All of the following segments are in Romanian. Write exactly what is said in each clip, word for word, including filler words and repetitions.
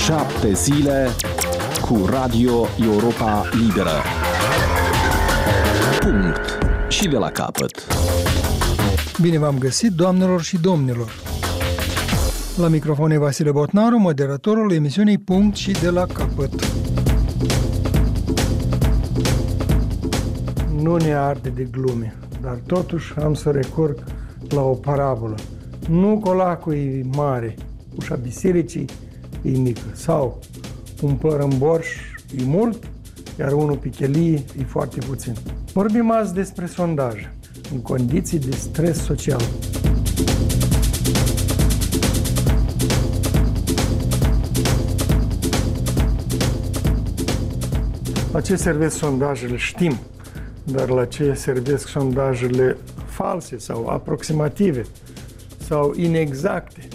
Șapte zile cu Radio Europa Liberă. Punct. Și de la capăt. Bine v-am găsit, doamnelor și domnilor. La microfon e Vasile Botnaru, moderatorul emisiunii Punct și de la capăt. Nu ne arde de glume, dar totuși am să recurg la o parabolă. Nu colacul e mare, ușa bisericii e mică, sau un păr în borș e mult, iar unul pe chelie e foarte puțin. Vorbim azi despre sondaje, în condiții de stres social. La ce servesc sondajele știm, dar la ce servesc sondajele false sau aproximative sau inexacte,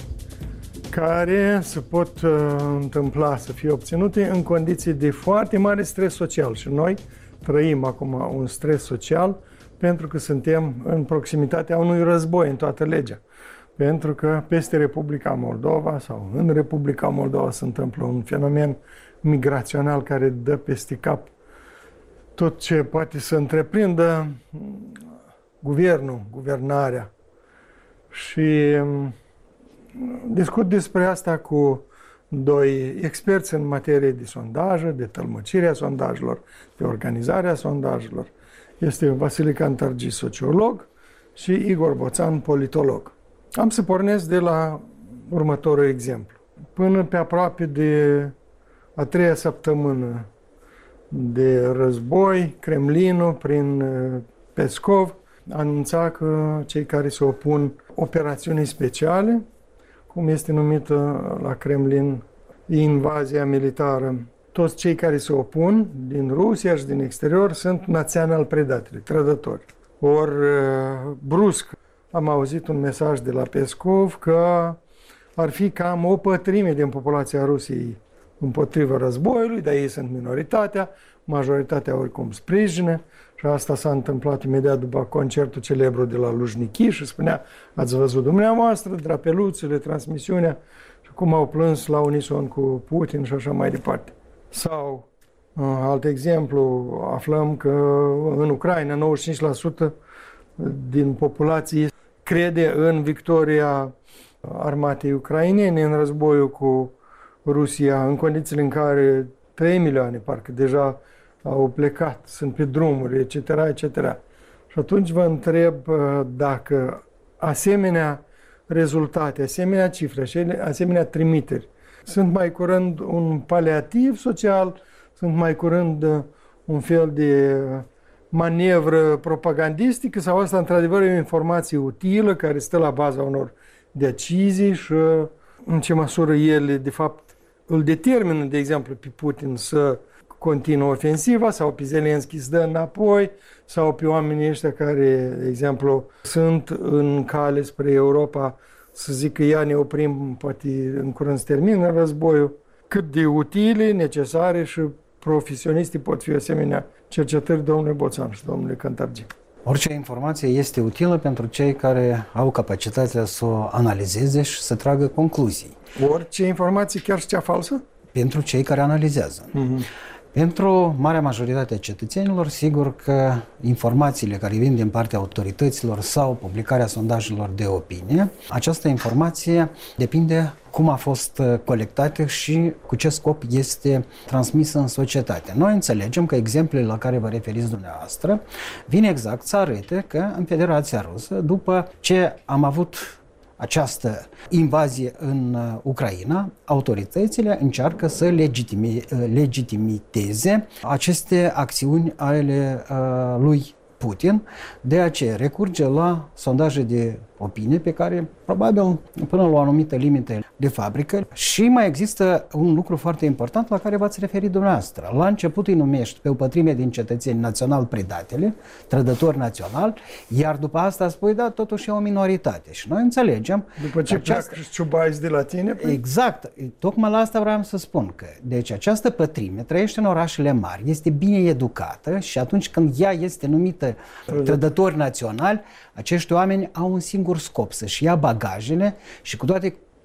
care se pot uh, întâmpla să fie obținute în condiții de foarte mare stres social. Și noi trăim acum un stres social pentru că suntem în proximitatea unui război în toată legea. Pentru că peste Republica Moldova sau în Republica Moldova se întâmplă un fenomen migrațional care dă peste cap tot ce poate să întreprindă guvernul, guvernarea. Și discut despre asta cu doi experți în materie de sondaje, de tălmăcirea sondajelor, de organizarea sondajelor. Este Vasile Cantargi, sociolog, și Igor Boțan, politolog. Am să pornesc de la următorul exemplu. Până pe aproape de a treia săptămână de război, Kremlinul, prin Peskov, anunța că cei care se opun operațiunii speciale, cum este numită la Kremlin invazia militară, toți cei care se opun din Rusia și din exterior sunt național predatori, trădători. Ori brusc am auzit un mesaj de la Peskov că ar fi cam o pătrime din populația Rusiei împotriva războiului, dar ei sunt minoritatea, majoritatea oricum sprijină. Și asta s-a întâmplat imediat după concertul celebru de la Lujniki și spunea, ați văzut dumneavoastră, drapeluțele, transmisiunea și cum au plâns la unison cu Putin și așa mai departe. Sau, alt exemplu, aflăm că în Ucraina nouăzeci și cinci la sută din populație crede în victoria armatei ucrainene în războiul cu Rusia, în condițiile în care trei milioane parcă deja au plecat, sunt pe drumuri, et cetera, et cetera. Și atunci vă întreb dacă asemenea rezultate, asemenea cifre, asemenea trimiteri sunt mai curând un paliativ social, sunt mai curând un fel de manevră propagandistică sau asta într-adevăr e o informație utilă care stă la baza unor decizii și în ce măsură ele de fapt îl determină, de exemplu, pe Putin să continuă ofensiva sau pe Zelenski să dă înapoi sau pe oamenii ăștia care, de exemplu, sunt în cale spre Europa să zică ia ne oprim, poate în curând să termină războiul. Cât de utile, necesare și profesioniștii pot fi asemenea cercetări, domnule Boțan și domnule Cantargi. Orice informație este utilă pentru cei care au capacitatea să o analizeze și să tragă concluzii. Orice informație, chiar și cea falsă? Pentru cei care analizează. Uh-huh. Pentru marea majoritate a cetățenilor, sigur că informațiile care vin din partea autorităților sau publicarea sondajelor de opinie, această informație depinde cum a fost colectată și cu ce scop este transmisă în societate. Noi înțelegem că exemplele la care vă referiți dumneavoastră vin exact să arate că în Federația Rusă, după ce am avut această invazie în Ucraina, autoritățile încearcă să legitime, legitimiteze aceste acțiuni ale uh, lui Putin, de aceea recurge la sondaje de opinie pe care probabil până la o anumită limită de fabrică. Și mai există un lucru foarte important la care v-ați referit dumneavoastră. La început îi numești pe o pătrime din cetățeni național predatele, trădători național, iar după asta spui, da, totuși e o minoritate. Și noi înțelegem... După ce această... pleacă și ciubaiți de la tine? Păi? Exact. Tocmai la asta vreau să spun că, deci această pătrime trăiește în orașele mari, este bine educată și atunci când ea este numită trădători naționali, acești oameni au un singur scop, să-și ia bagajele și cu toate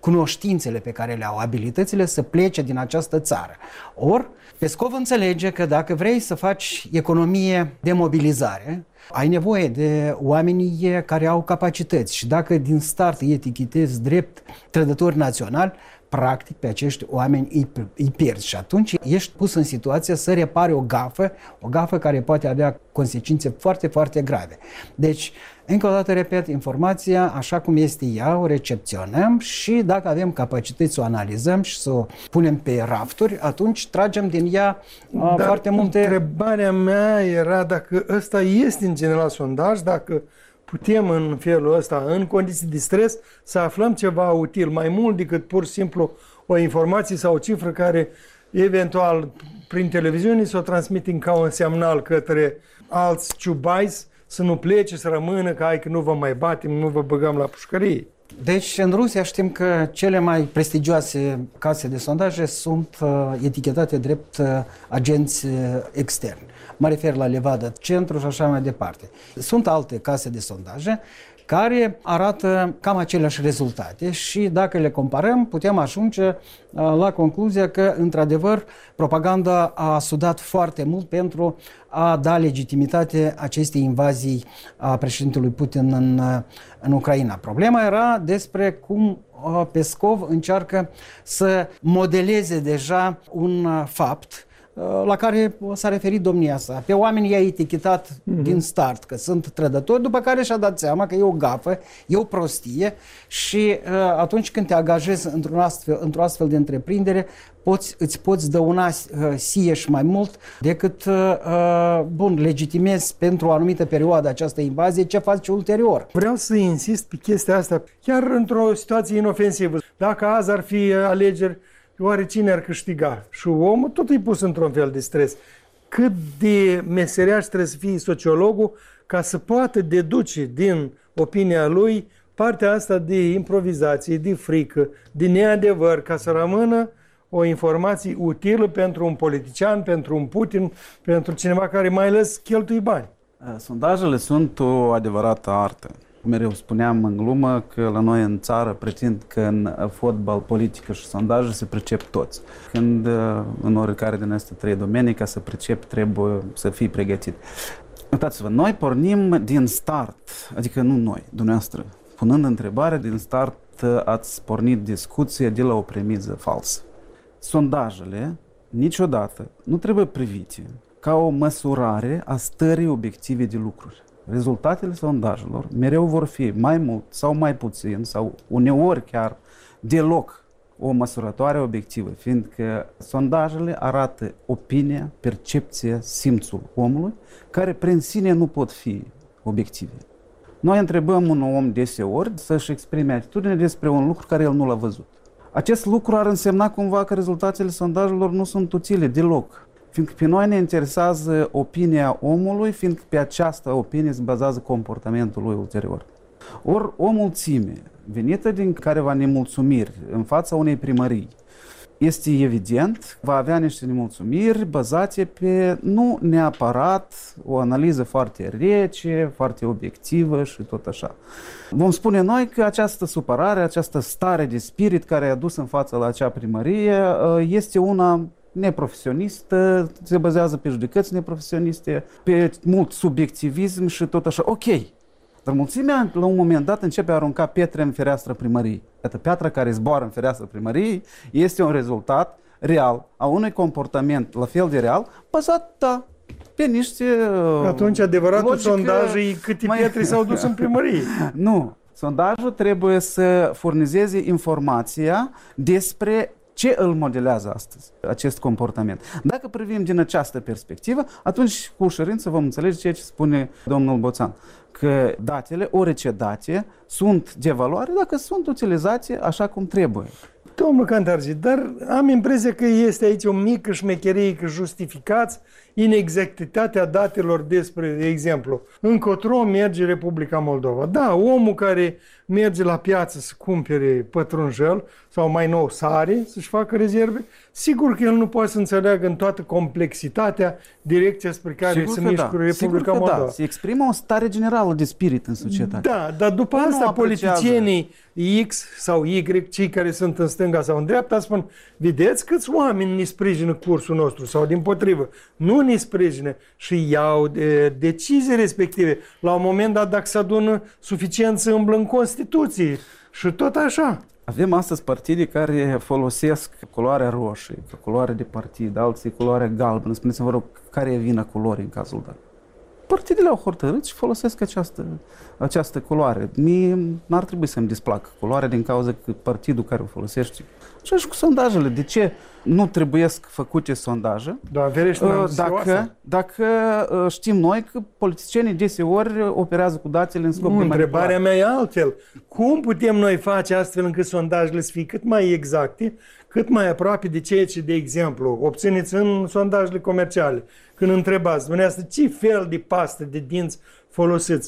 cunoștințele pe care le au, abilitățile, să plece din această țară. Or, Peskov înțelege că dacă vrei să faci economie de mobilizare, ai nevoie de oamenii care au capacități și dacă din start îi etichetezi drept trădători naționali, practic pe acești oameni îi, îi pierzi și atunci ești pus în situația să repari o gafă, o gafă care poate avea consecințe foarte, foarte grave. Deci, încă o dată repet, informația așa cum este ea, o recepționăm și dacă avem capacități să o analizăm și să o punem pe rafturi, atunci tragem din ea Dar foarte multe... întrebarea mea era dacă ăsta este în general sondaj, dacă putem în felul ăsta, în condiții de stres, să aflăm ceva util, mai mult decât pur și simplu o informație sau o cifră care eventual prin televiziune să o transmitem ca un semnal către alți ciubaiți să nu plece, să rămână, că hai că nu vă mai batem, nu vă băgăm la pușcărie. Deci, în Rusia știm că cele mai prestigioase case de sondaje sunt uh, etichetate drept uh, agenți uh, externi. Mă refer la Levada Centru și așa mai departe. Sunt alte case de sondaje care arată cam aceleași rezultate și dacă le comparăm putem ajunge uh, la concluzia că, într-adevăr, propaganda a sudat foarte mult pentru a da legitimitate acestei invazii a președintelui Putin în, în Ucraina. Problema era despre cum uh, Peskov încearcă să modeleze deja un uh, fapt la care s-a referit domnia sa. Pe oameni i-a etichetat mm-hmm. din start că sunt trădători, după care și-a dat seama că e o gafă, e o prostie și uh, atunci când te angajezi într-un astfel, într-o astfel de întreprindere, poți, îți poți dăuna uh, sie și mai mult decât uh, bun, legitimezi pentru o anumită perioadă această invazie, ce faci ulterior. Vreau să insist pe chestia asta, chiar într-o situație inofensivă. Dacă azi ar fi alegeri, oare cine ar câștiga? Și omul tot e pus într-un fel de stres. Cât de meseriaș trebuie să fie sociologul ca să poată deduce din opinia lui partea asta de improvizație, de frică, de neadevăr, ca să rămână o informație utilă pentru un politician, pentru un Putin, pentru cineva care mai ales cheltuie bani. Sondajele sunt o adevărată artă. Mereu spuneam în glumă că la noi în țară pretind că în fotbal, politică și sondaje se pricep toți. Când în oricare din aceste trei domenii, ca să pricepi, trebuie să fii pregătit. Uitați-vă, noi pornim din start, adică nu noi, dumneavoastră, punând întrebarea, din start ați pornit discuția de la o premiză falsă. Sondajele niciodată nu trebuie privite ca o măsurare a stării obiective de lucruri. Rezultatele sondajelor mereu vor fi mai mult sau mai puțin sau uneori chiar deloc o măsurătoare obiectivă, fiindcă sondajele arată opinia, percepția, simțul omului, care prin sine nu pot fi obiective. Noi întrebăm un om deseori să-și exprime atitudine despre un lucru care el nu l-a văzut. Acest lucru ar însemna cumva că rezultatele sondajelor nu sunt utile deloc. Fiindcă pe noi ne interesează opinia omului, fiindcă pe această opinie se bazează comportamentul lui ulterior. Ori o mulțime venită din careva nemulțumiri în fața unei primării, este evident, va avea niște nemulțumiri bazate pe nu neapărat o analiză foarte rece, foarte obiectivă și tot așa. Vom spune noi că această supărare, această stare de spirit care a dus în fața la acea primărie este una neprofesionistă, se bazează pe judecăți neprofesioniste, pe mult subiectivism și tot așa. Ok, dar mulțimea la un moment dat începe a arunca pietre în fereastră primăriei. Iată, piatra care zboară în fereastră primăriei este un rezultat real a unui comportament la fel de real, bazat, da, pe niște Atunci adevăratul logică, sondaj e câte mai... pietre s-au dus în primărie. Nu, sondajul trebuie să furnizeze informația despre ce îl modelează astăzi acest comportament. Dacă privim din această perspectivă, atunci cu ușurință vom înțelege ceea ce spune domnul Boțan, că datele, orice date, sunt de valoare dacă sunt utilizate așa cum trebuie. Domnul Cantarzi, dar am impresia că este aici o mică șmecherie, că justificați inexactitatea datelor despre, de exemplu, încotro merge Republica Moldova. Da, omul care merge la piață să cumpere pătrunjel sau mai nou sare, să-și facă rezerve, sigur că el nu poate să înțeleagă în toată complexitatea direcția spre care Sigur se că mișcă da. Republica Sigur că Moldova. Da. Se exprimă o stare generală de spirit în societate. Da, dar după Nu asta apreciază. politicienii X sau Y, cei care sunt în stânga sau în dreapta, spun, vedeți câți oameni ne sprijină cursul nostru sau dimpotrivă, nu ne sprijină și iau de, decizii respective. La un moment dat, dacă se adună suficient, se îmblă în Constituție și tot așa. Avem astăzi partide care folosesc culoarea roșie, culoare de partid, alții culoarea galbenă. Spuneți-mi, vă rog, care e vina culorii în cazul dat? Partidele au hotărât și folosesc această, această culoare. Mie n-ar trebui să-mi displacă culoarea din cauza că partidul care o folosește. Așa și cu sondajele. De ce nu trebuiesc făcute sondaje? Da, ferește, Uh, dacă, dacă uh, știm noi că politicienii deseori operează cu datele în scop Nu, de întrebarea manipulare. mea e altfel. Cum putem noi face astfel încât sondajele să fie cât mai exacte, cât mai aproape de ceea ce, de exemplu, obțineți în sondajele comerciale? Când întrebați, dumneavoastră, ce fel de pastă de dinți folosiți?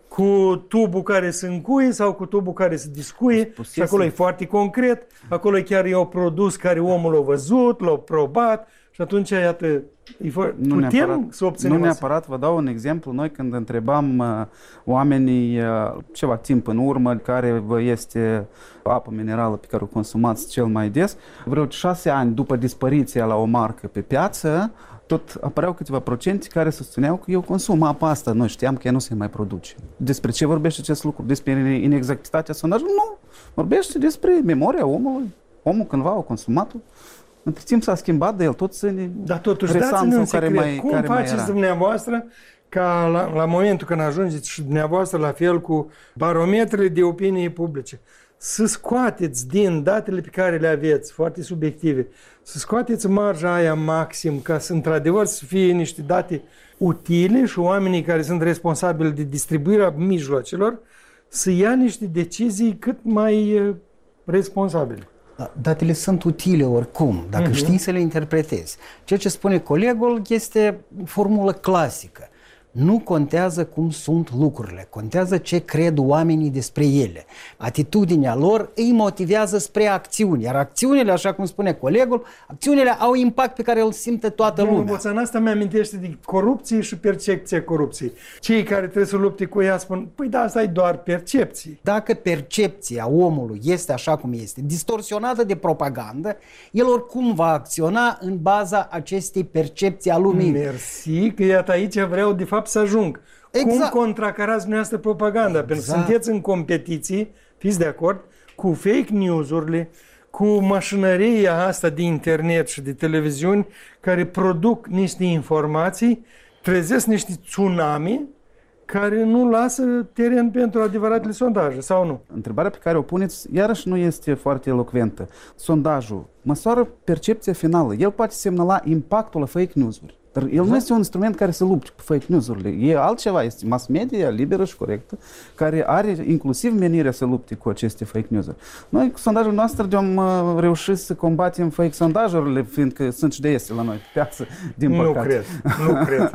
Cu tubul care se încuie sau cu tubul care se discuie? Și acolo e foarte concret. Acolo e chiar e un produs care omul l-a văzut, l-a probat și atunci, iată, e fo- Nu putem neapărat, să obținem Nu asta. neapărat, vă dau un exemplu. Noi când întrebam uh, oamenii uh, ceva timp în urmă care vă este apă minerală pe care o consumați cel mai des, vreo șase ani după dispariția la o marcă pe piață, tot apăreau câteva procente care susțineau că eu consum apa asta. Noi știam că ea nu se mai produce. Despre ce vorbește acest lucru? Despre inexactitatea sondajului? Nu. Vorbește despre memoria omului. Omul cândva a consumat-o. Între timp s-a schimbat, de el tot ține. Dar totuși, resanță dați-ne un care secret. mai- Cum care mai faceți era. dumneavoastră ca la, la momentul când ajungeți și dumneavoastră la fel cu barometrele de opinie publice, să scoateți din datele pe care le aveți, foarte subiective, să scoateți marja aia maxim ca să într-adevăr să fie niște date utile și oamenii care sunt responsabili de distribuirea mijloacelor să ia niște decizii cât mai eh, responsabile. Datele sunt utile oricum, dacă uh-huh. știi să le interpretezi. Ceea ce spune colegul este formulă clasică. Nu contează cum sunt lucrurile, contează ce cred oamenii despre ele. Atitudinea lor îi motivează spre acțiuni, iar acțiunile, așa cum spune colegul, acțiunile au impact pe care îl simte toată Domnul lumea. Boțan, asta mi-amintește de corupție și percepția corupției. Cei care trebuie să lupte cu ea spun, păi da, asta e doar percepție. Dacă percepția omului este așa cum este, distorsionată de propagandă, el oricum va acționa în baza acestei percepții a lumii. Mersi, că iată aici vreau de fapt să ajung. Exact. Cum contracarați dumneavoastră propaganda? Pentru că Exact. sunteți în competiții, fiți de acord, cu fake news-urile, cu mașinăria asta de internet și de televiziuni care produc niște informații, trezesc niște tsunami care nu lasă teren pentru adevăratele sondaje, sau nu? Întrebarea pe care o puneți, iarăși nu este foarte elocventă. Sondajul măsoară percepția finală. El poate semnala impactul la fake news-uri. Dar el nu este un instrument care să lupte cu fake news-urile. E altceva, este mass media liberă și corectă, care are inclusiv menirea să lupte cu aceste fake news-uri. Noi, cu sondajul nostru, am uh, reușit să combatem fake sondajurile, fiindcă sunt și de este la noi pe piață, din Nu păcate. cred, nu cred.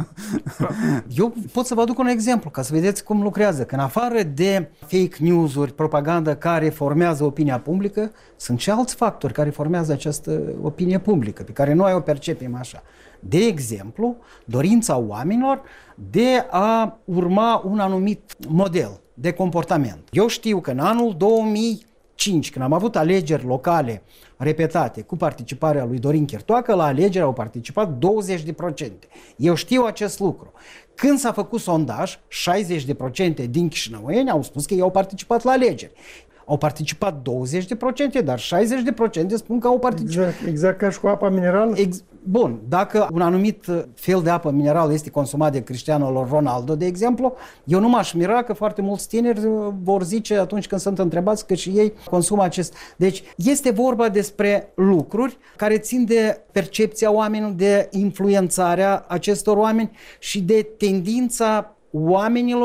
Eu pot să vă aduc un exemplu ca să vedeți cum lucrează. Că în afară de fake news-uri, propagandă care formează opinia publică, sunt și alți factori care formează această opinie publică, pe care noi o percepem așa. De exemplu, dorința oamenilor de a urma un anumit model de comportament. Eu știu că în anul două mii cinci, când am avut alegeri locale repetate cu participarea lui Dorin Chirtoacă, la alegeri au participat douăzeci de procente. Eu știu acest lucru. Când s-a făcut sondaj, șaizeci de procente din chișinăueni au spus că ei au participat la alegeri. Au participat douăzeci de procente, dar șaizeci de procente spun că au participat. Exact, exact ca și cu apa minerală? Ex- Bun, dacă un anumit fel de apă minerală este consumat de Cristiano Ronaldo, de exemplu, eu nu m-aș mira că foarte mulți tineri vor zice atunci când sunt întrebați că și ei consumă acest. Deci este vorba despre lucruri care țin de percepția oamenilor, de influențarea acestor oameni și de tendința oamenilor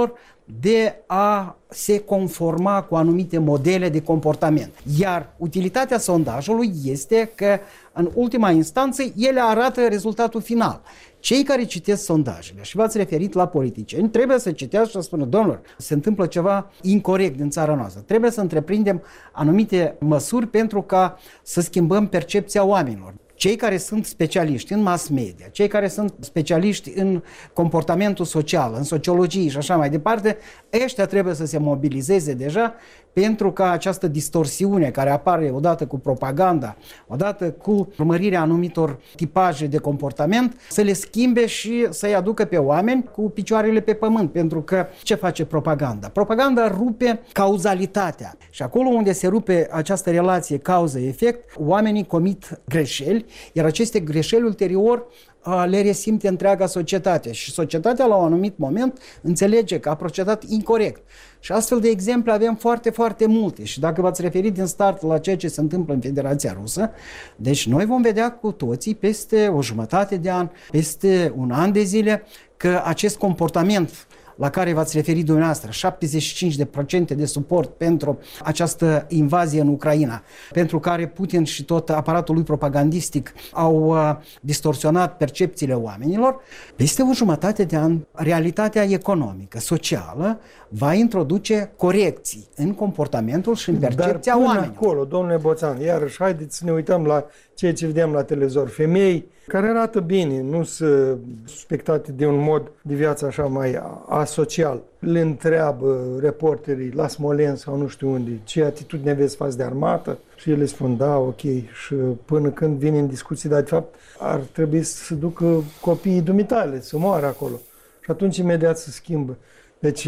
de a se conforma cu anumite modele de comportament. Iar utilitatea sondajului este că, în ultima instanță, ele arată rezultatul final. Cei care citesc sondajele, și v-ați referit la politicieni, trebuie să citească și să spună: domnilor, se întâmplă ceva incorect din țara noastră. Trebuie să întreprindem anumite măsuri pentru ca să schimbăm percepția oamenilor. Cei care sunt specialiști în mass media, cei care sunt specialiști în comportamentul social, în sociologie și așa mai departe, ăștia trebuie să se mobilizeze deja pentru ca această distorsiune care apare odată cu propaganda, odată cu urmărirea anumitor tipaje de comportament, să le schimbe și să-i aducă pe oameni cu picioarele pe pământ. Pentru că ce face propaganda? Propaganda rupe cauzalitatea. Și acolo unde se rupe această relație cauză-efect, oamenii comit greșeli, iar aceste greșeli ulterior le resimte întreaga societate și societatea la un anumit moment înțelege că a procedat incorect. Și astfel de exemple avem foarte, foarte multe. Și dacă v-ați referit din start la ceea ce se întâmplă în Federația Rusă, deci noi vom vedea cu toții peste o jumătate de an, peste un an de zile, că acest comportament la care v-ați referit dumneavoastră, șaptezeci și cinci la sută de suport pentru această invazie în Ucraina, pentru care Putin și tot aparatul lui propagandistic au uh, distorsionat percepțiile oamenilor, peste o jumătate de an, realitatea economică, socială, va introduce corecții în comportamentul și în percepția Dar până oamenilor. acolo, domnule Boțan, iarăși, haideți să ne uităm la ceea ce vedem la televizor. Femei care arată bine, nu sunt suspectate de un mod de viață așa mai asocial. Le întreabă reporterii la Smolensk sau nu știu unde, ce atitudine aveți față de armată? Și ele spun, da, ok. Și până când vine în discuții, dar de fapt ar trebui să ducă copiii dumitale, să moară acolo. Și atunci imediat se schimbă. Deci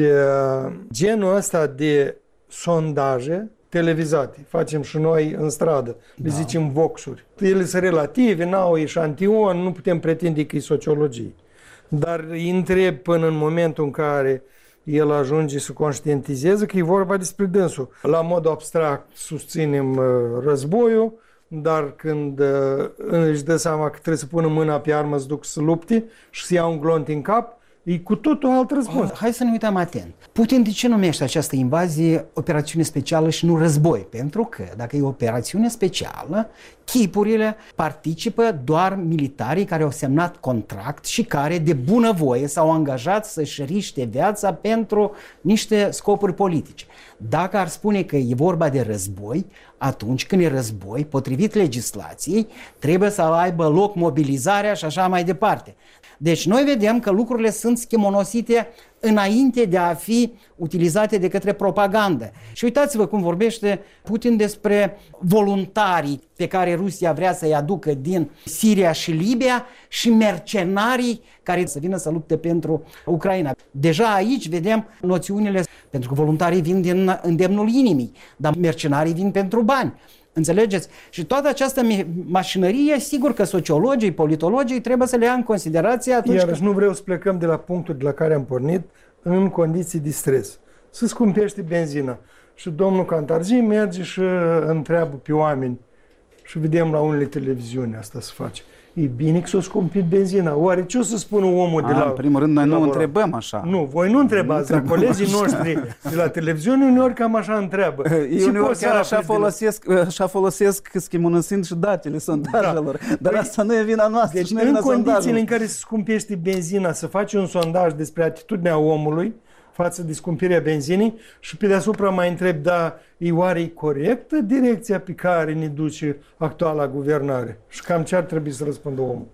genul ăsta de sondaje televizate, facem și noi în stradă, le da. zicem voxuri. Ele sunt relative, n-au eșantion, nu putem pretinde că e sociologie. Dar îi întreb până în momentul în care el ajunge să conștientizeze că e vorba despre dânsul. La mod abstract susținem războiul, dar când își dă seama că trebuie să pună mâna pe armă, să duc să lupte și să ia un glonț în cap, e cu totul alt răspuns. Oh, hai să ne uităm atent. Putin de ce numește această invazie operațiune specială și nu război? Pentru că dacă e operațiune specială, chipurile participă doar militarii care au semnat contract și care de bunăvoie s-au angajat să-și riște viața pentru niște scopuri politice. Dacă ar spune că e vorba de război, atunci când e război, potrivit legislației, trebuie să aibă loc mobilizarea și așa mai departe. Deci noi vedem că lucrurile sunt schimonosite înainte de a fi utilizate de către propagandă. Și uitați-vă cum vorbește Putin despre voluntarii pe care Rusia vrea să-i aducă din Siria și Libia și mercenarii care să vină să lupte pentru Ucraina. Deja aici vedem noțiunile, pentru că voluntarii vin din îndemnul inimii, dar mercenarii vin pentru bani. Înțelegeți? Și toată această mașinărie, sigur că sociologii, politologii trebuie să le ia în considerație atunci Iarăși că... nu vreau să plecăm de la punctul de la care am pornit în condiții de stres. Să scumpește benzina. Și domnul Cantarzi merge și întreabă pe oameni și vedem la unele televiziuni asta se face. E bine că s-o scumpit benzina. Oare ce o să spună omul A, de la... În primul rând, noi nu întrebăm așa. Nu, voi nu întrebați, dar colegii noștri de la televiziune uneori cam așa întreabă. Ei uneori chiar așa folosesc, la... așa folosesc schimonosind și datele sondajelor. Da. Dar păi, asta nu e vina noastră. Deci nu e în vina condițiile sondajului. în care se scumpește benzina, să faci un sondaj despre atitudinea omului față de scumpirea benzinii și pe deasupra mai întreb, da, e oare corectă direcția pe care ne duce actuala guvernare? Și cam ce ar trebui să răspundă omul?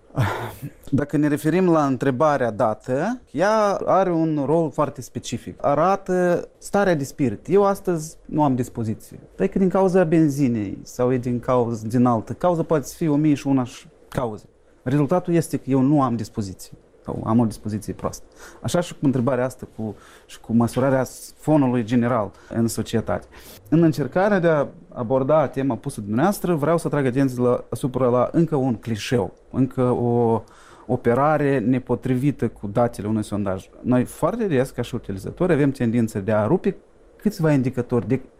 Dacă ne referim la întrebarea dată, ea are un rol foarte specific. Arată starea de spirit. Eu astăzi nu am dispoziție. Dar că din cauza benzinei sau e din cauza din altă cauză, poate fi o mie și una cauze. Rezultatul este că eu nu am dispoziție. Sau am o dispoziție proastă. Așa și cu întrebarea asta cu, și cu măsurarea fonului general în societate. În încercarea de a aborda tema pusă de dumneavoastră, vreau să trag atenție la, asupra la încă un clișeu, încă o operare nepotrivită cu datele unui sondaj. Noi foarte des, ca și utilizatori, avem tendința de a rupe câțiva indicatori, de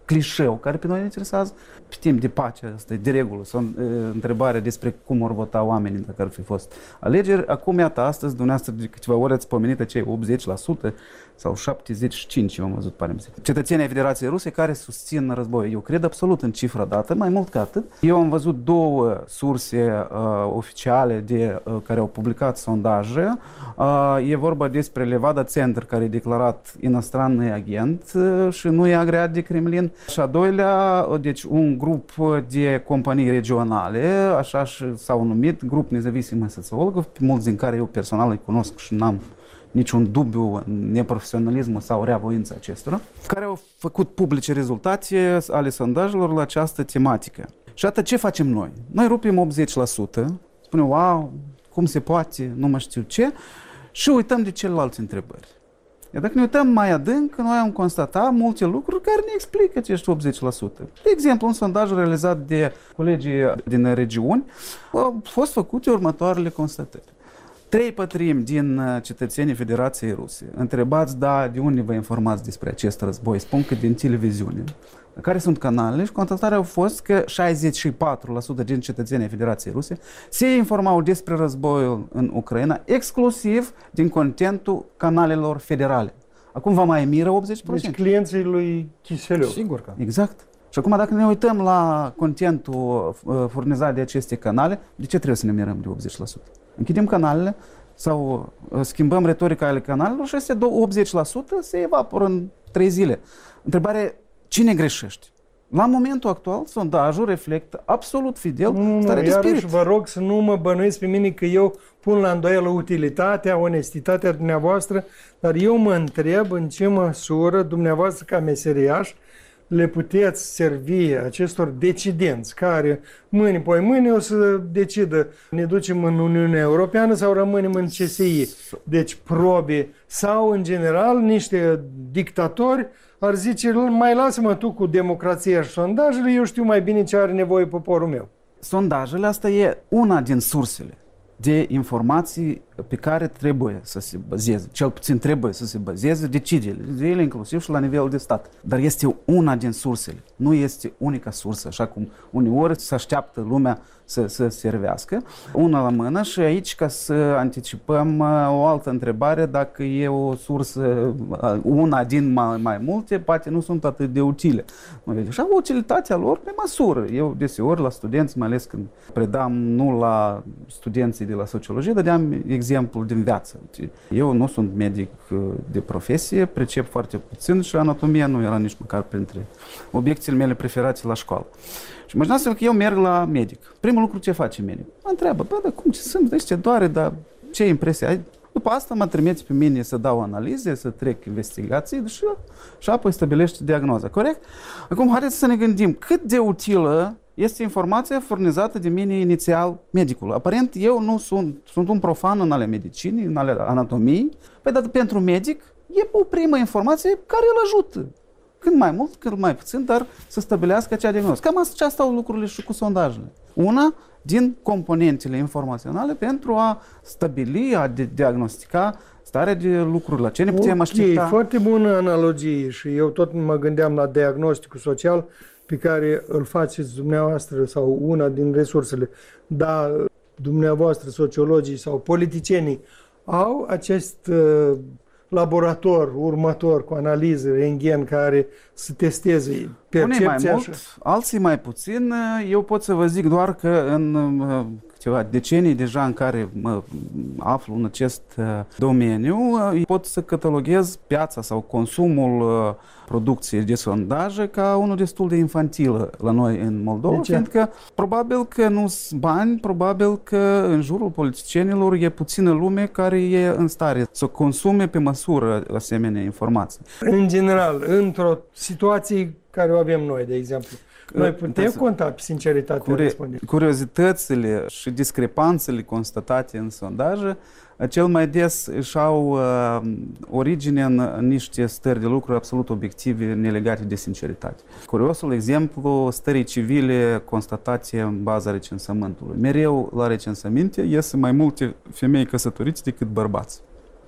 clișeu care pe noi ne interesează. Pe timp de pace, asta e de regulă, sau întrebarea despre cum vor vota oamenii dacă ar fi fost alegeri. Acum, iată, astăzi, dumneavoastră, de câteva ori ați pomenit acei optzeci la sută sau șaptezeci și cinci la sută, am văzut, pare mi se. Cetățenii ai Federației Ruse care susțin războiul. Eu cred absolut în cifra dată, mai mult ca atât. Eu am văzut două surse uh, oficiale de, uh, care au publicat sondaje. Uh, e vorba despre Levada Center, care e declarat inostranный agent uh, și nu e agreat de Kremlin. Și a doilea, uh, deci un grup de companii regionale, așa s-au numit, grup nezavisim sociologov, pe mulți din care eu personal îi cunosc și n-am niciun dubiu în neprofesionalismul sau reavoința acestora, care au făcut publice rezultate ale sondajelor la această tematică. Și atât ce facem noi? Noi rupem optzeci la sută, spunem, wow, cum se poate, nu mai știu ce, și uităm de celelalte întrebări. Iar dacă ne uităm mai adânc, noi am constatat multe lucruri care ne explică acești optzeci la sută. De exemplu, un sondaj realizat de colegii din regiuni au fost făcute următoarele constatări. Trei pătrimi din cetățenii Federației Ruse întrebați, da, de unde vă informați despre acest război, spun că din televiziune. Care sunt canalele? Și constatarea a fost că șaizeci și patru la sută din cetățenii Federației Ruse se informau despre războiul în Ucraina, exclusiv din contentul canalelor federale. Acum vă mai miră optzeci la sută? Deci clienții lui Chiseleu. Sigur că. Exact. Și acum dacă ne uităm la contentul furnizat de aceste canale, de ce trebuie să ne mirăm de optzeci la sută? Închidem canalele sau schimbăm retorica ale canalelor și aceste optzeci la sută se evaporă în trei zile. Întrebare, cine greșește? La momentul actual, sondajul reflectă absolut fidel nu, starea de spirit. Vă rog să nu mă bănuiți pe mine că eu pun la îndoială utilitatea, onestitatea dumneavoastră, dar eu mă întreb în ce măsură dumneavoastră ca meseriaș le puteți servi acestor decidenți care mâine, poi mâine o să decidă ne ducem în Uniunea Europeană sau rămânem în C S I. Deci probe sau în general niște dictatori ar zice mai lasă-mă tu cu democrația și sondajele, eu știu mai bine ce are nevoie poporul meu. Sondajele, asta e una din sursele de informații pe care trebuie să se bazeze, cel puțin trebuie să se bazeze deciziile, inclusiv și la nivel de stat. Dar este una din sursele, nu este unica sursă, așa cum uneori se așteaptă lumea să se servească. Una la mână și aici, ca să anticipăm o altă întrebare, dacă e o sursă, una din mai, mai multe, poate nu sunt atât de utile. Și au utilitatea lor pe măsură. Eu deseori la studenți, mai ales când predam nu la studenții de la sociologie, dădeam exemplu din viață. Eu nu sunt medic de profesie, pricep foarte puțin și anatomia nu era nici măcar printre obiecțiile mele preferate la școală. Și imaginați-vă că eu merg la medic. Primul lucru ce face medic? Mă întreabă, bă, dar cum, ce sunt, ce doare, dar ce impresie ai? După asta mă trimite pe mine să dau analize, să trec investigații și, și apoi stabilește diagnoza. Corect? Acum, haideți să ne gândim cât de utilă este informația furnizată de mine inițial medicul. Aparent, eu nu sunt, sunt un profan în ale medicinii, în ale anatomiei. Păi, dar pentru medic e o primă informație care îl ajută. Când mai mult, când mai puțin, dar să stabilească acea diagnoză. Cam așa stau lucrurile și cu sondajele. Una din componentele informaționale pentru a stabili, a diagnostica starea de lucruri, la ce ne putem aștepta. Ok, foarte bună analogie și eu tot mă gândeam la diagnosticul social pe care îl faceți dumneavoastră sau una din resursele. Da, dumneavoastră, sociologii sau politicienii au acest uh, laborator următor cu analize, rentgen care să testeze percepția. Unii mai mult, alții mai puțin. Eu pot să vă zic doar că în câteva decenii deja în care mă aflu în acest domeniu, pot să cataloghez piața sau consumul producției de sondaje ca unul destul de infantil la noi în Moldova, de fiindcă probabil că nu sunt bani, probabil că în jurul politicienilor e puțină lume care e în stare să consume pe măsură asemenea informații. În general, într-o situație care o avem noi, de exemplu, noi putem conta pe sinceritatea respondenților. Curiozitățile și discrepanțele constatate în sondaje cel mai des își au uh, origine în niște stări de lucru absolut obiective, nelegate de sinceritate. Curiosul exemplu stării civile constatate în baza recensământului. Mereu la recensăminte ies mai multe femei căsătorite decât bărbați.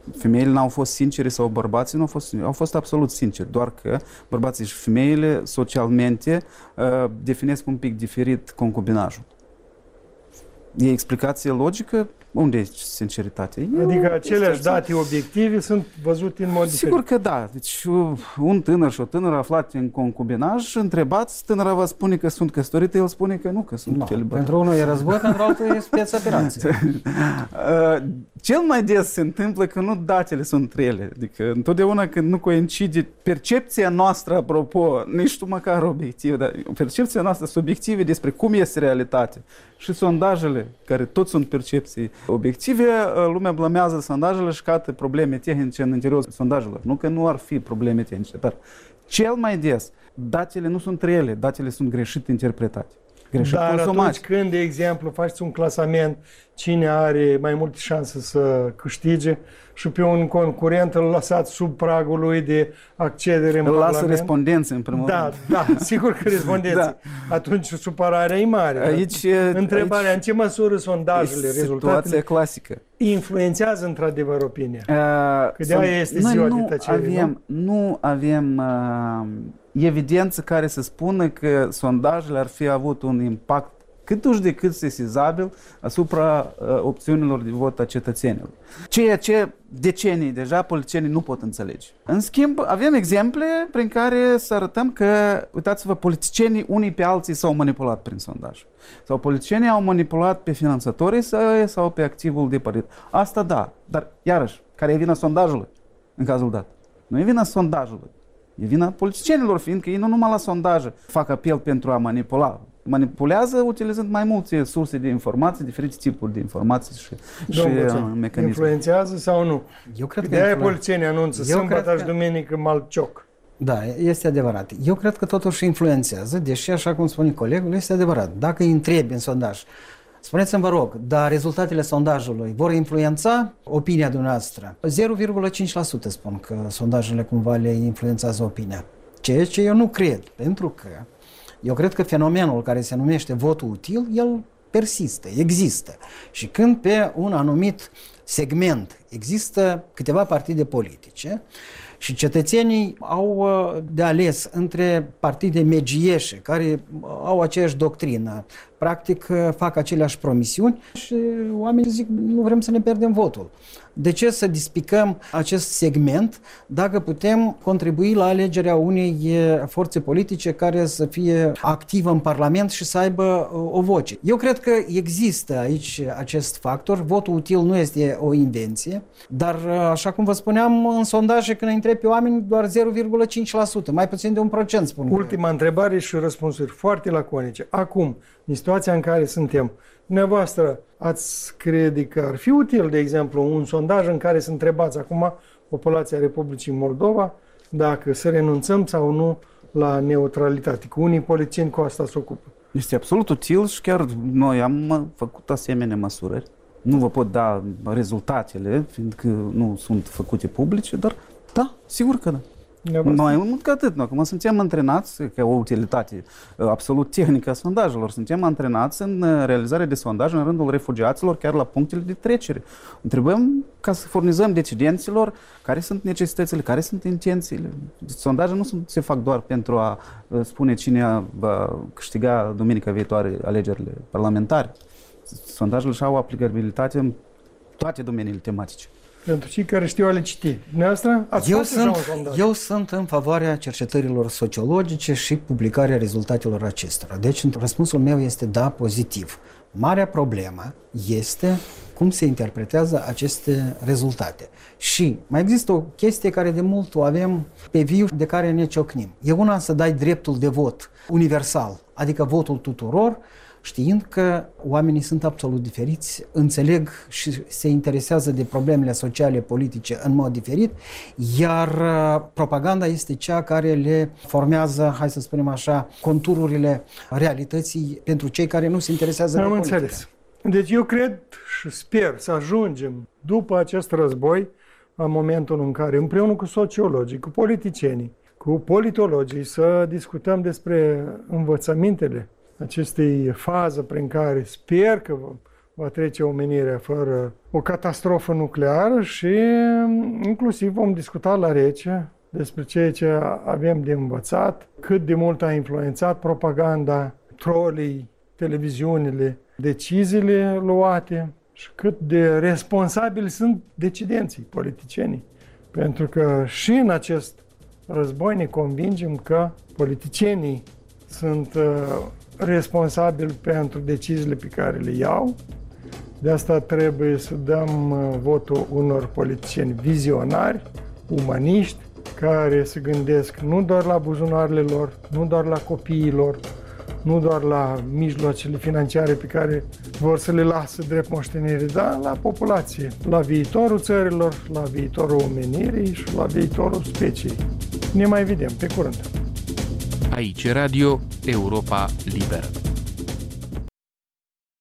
femeile n-au fost sincere sau bărbații nu au fost, au fost absolut sinceri, doar că bărbații și femeile socialmente uh, definesc un pic diferit concubinajul. E explicație logică? Unde e sinceritatea? Adică aceleași date obiective sunt văzute în mod diferit. Sigur că da. Deci un tânăr și o tânără aflați în concubinaj, întrebați, tânăra va spune că sunt căsătorită, el spune că nu, că sunt No, celibat. pentru unul e război, pentru altul e spectaperanță. Cel mai des se întâmplă că nu datele sunt rele. Adică întotdeauna când nu coincide percepția noastră, apropo, nici tu măcar obiectiv, dar percepția noastră subiectivă despre cum este realitatea și sondajele, care tot sunt percepții obiective, lumea blamează sondajele și cată probleme tehnice în interiorul sondajelor. Nu că nu ar fi probleme tehnice, dar cel mai des datele nu sunt reale, datele sunt greșit interpretate. Greșit Dar consumați. atunci când, de exemplu, faci un clasament, cine are mai multe șanse să câștige și pe un concurent îl lăsați sub pragul lui de accedere în Îl lasă Parlament. respondenții, în primul Da, rând. da, sigur că respondenții. Da. Atunci supărarea e mare. Aici, Întrebarea, aici în ce măsură sondajele, situația rezultatele clasică. influențează într-adevăr opinia? Uh, Că de-aia este noi ziua nu de tăcere, avem, nu? nu avem uh, evidență care să spună că sondajele ar fi avut un impact cât uși de cât sesizabil asupra uh, opțiunilor de vot a cetățenilor. Ceea ce decenii deja politicienii nu pot înțelege. În schimb, avem exemple prin care să arătăm că, uitați-vă, politicienii unii pe alții s-au manipulat prin sondaj. Sau politicienii au manipulat pe finanțatorii săi sau pe activul de partid. Asta da, dar iarăși, care e vina sondajului în cazul dat? Nu e vina sondajului. E vina politicienilor, fiindcă ei nu numai la sondaje fac apel pentru a manipula. Manipulează utilizând mai multe surse de informații, diferite tipuri de informații și, și mecanisme. Influențează sau nu? Eu cred că De-aia influ- politicienii anunță Eu sâmbătă cred și că- duminică malcioc. Da, este adevărat. Eu cred că totuși influențează, deși, așa cum spune colegul, este adevărat. Dacă îi întrebi în sondaj, spuneți-mi, vă rog, dar rezultatele sondajului vor influența opinia dumneavoastră? zero virgulă cinci la sută spun că sondajele cumva le influențează opinia. Ceea ce eu nu cred, pentru că eu cred că fenomenul care se numește votul util, el persistă, există. Și când pe un anumit segment există câteva partide politice și cetățenii au de ales între partide megieșe care au aceeași doctrină, practic fac aceleași promisiuni și oamenii zic nu vrem să ne pierdem votul. De ce să dispicăm acest segment dacă putem contribui la alegerea unei forțe politice care să fie activă în Parlament și să aibă o voce? Eu cred că există aici acest factor. Votul util nu este o invenție, dar așa cum vă spuneam, în sondaje când îi întrebi pe oameni doar zero virgulă cinci la sută, mai puțin de un procent spun. Ultima întrebare și răspunsuri foarte laconice. Acum, în situația în care suntem, dumneavoastră ați crede că ar fi util, de exemplu, un sondaj în care să întrebați acum populația Republicii Moldova dacă să renunțăm sau nu la neutralitate, că unii politicieni cu asta se ocupă. Este absolut util și chiar noi am făcut asemenea măsurări. Nu vă pot da rezultatele, fiindcă nu sunt făcute publice, dar da, sigur că da. Noi, mult ca atât, acum suntem antrenați, ca o utilitate absolut tehnică a sondajelor, suntem antrenați în realizarea de sondaje în rândul refugiaților, chiar la punctele de trecere. Întrebăm ca să furnizăm decidenților care sunt necesitățile, care sunt intențiile. Sondaje nu sunt, se fac doar pentru a spune cine va câștiga duminica viitoare alegerile parlamentare. Sondajele și au aplicabilitate în toate domeniile tematice. Pentru cei care știu a le citi. Dumneavoastră ați Eu făcut sunt, un sondaj. eu sunt în favoarea cercetărilor sociologice și publicarea rezultatelor acestora. Deci răspunsul meu este da, pozitiv. Marea problemă este cum se interpretează aceste rezultate. Și mai există o chestie care de mult o avem pe viu, de care ne ciocnim. E una să dai dreptul de vot universal, adică votul tuturor, știind că oamenii sunt absolut diferiți, înțeleg și se interesează de problemele sociale, politice în mod diferit, iar propaganda este cea care le formează, hai să spunem așa, contururile realității pentru cei care nu se interesează de Am politică. înțeles. Deci eu cred și sper să ajungem după acest război la momentul în care împreună cu sociologii, cu politicienii, cu politologii să discutăm despre învățămintele acestei faze prin care sper că va trece omenirea fără o catastrofă nucleară și inclusiv vom discuta la rece despre ceea ce avem de învățat, cât de mult a influențat propaganda, trolii, televiziunile, deciziile luate și cât de responsabili sunt decidenții, politicienii. Pentru că și în acest război ne convingem că politicienii sunt responsabili pentru deciziile pe care le iau. De asta trebuie să dăm votul unor politicieni vizionari, umaniști, care se gândesc nu doar la buzunarele lor, nu doar la copiii lor, nu doar la mijloacele financiare pe care vor să le lasă drept moștenire, dar la populație, la viitorul țărilor, la viitorul omenirii și la viitorul speciei. Ne mai vedem, pe curând! Aici Radio Europa Liberă.